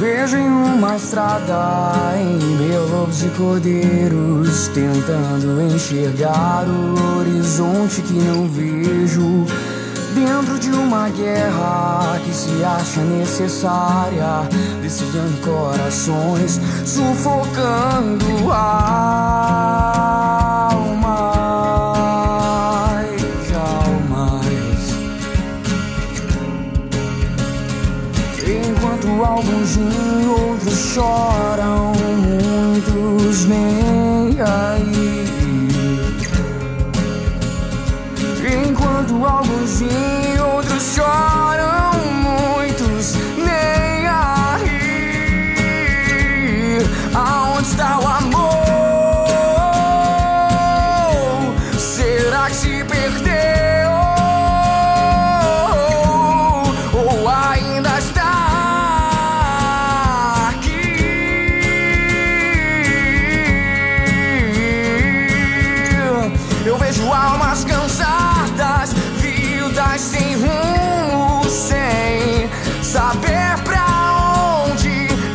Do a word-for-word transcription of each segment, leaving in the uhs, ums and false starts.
vejo em uma estrada, em meio a lobos e cordeiros, tentando enxergar o horizonte que não vejo. Dentro de uma guerra que se acha necessária, desfiando corações, sufocando almas, almas. Enquanto alguns em outros choram, muitos nem aí. Enquanto alguns em outros choram, muitos nem aí. Aonde está o amor? Será que se perdeu? Ou ainda está aqui? Eu vejo almas cansadas, vidas sem rumo, sem saber pra onde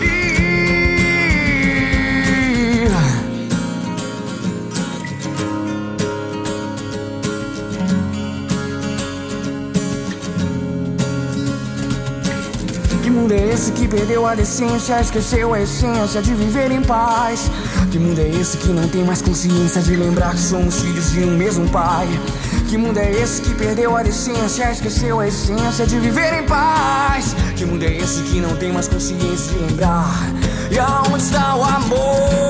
ir. Que mundo é esse que perdeu a decência, esqueceu a essência de viver em paz? Que mundo é esse que não tem mais consciência de lembrar que somos filhos de um mesmo pai? Que mundo é esse que perdeu a decência, esqueceu a essência de viver em paz? Que mundo é esse que não tem mais consciência de lembrar? E aonde está o amor?